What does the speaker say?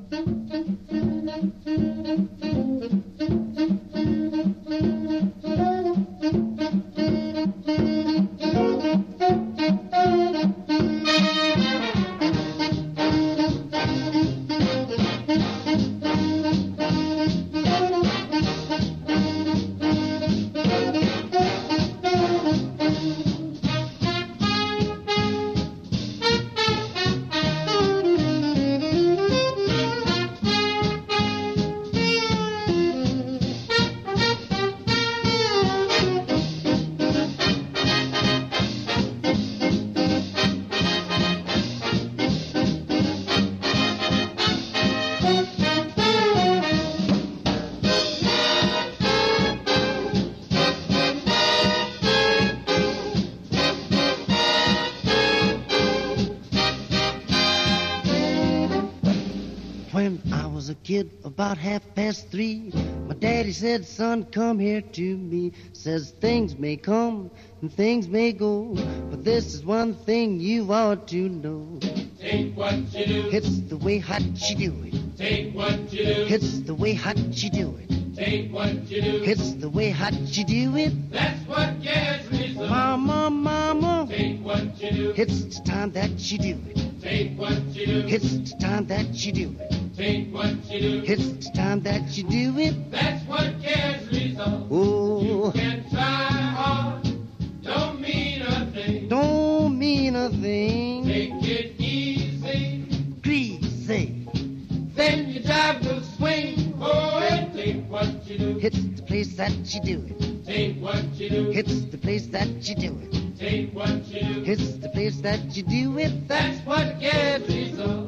When I was a kid, about 3:30, my daddy said, son, come here to me. Says things may come and things may go, but this is one thing you ought to know. Take what you do. It's the way hot you do it. Take what you do. It's the way hot you do it. Take what you do. It's the way hot you do it. That's what gets me so. Mama, mama. Take what you do. It's the time that you do it. Take what you do. It's the time that you do it. Take what you do. It's the time that you do it. That's what gets me so. Oh, You can try hard. Don't mean a thing. don't mean a thing. Take it easy. Greasy. Then your job will swing. Oh, and take what you do. It's the place that you do it. Take what you do. It's the place that you do it. Take what you do. It's the place that you do it. That's what gets me so.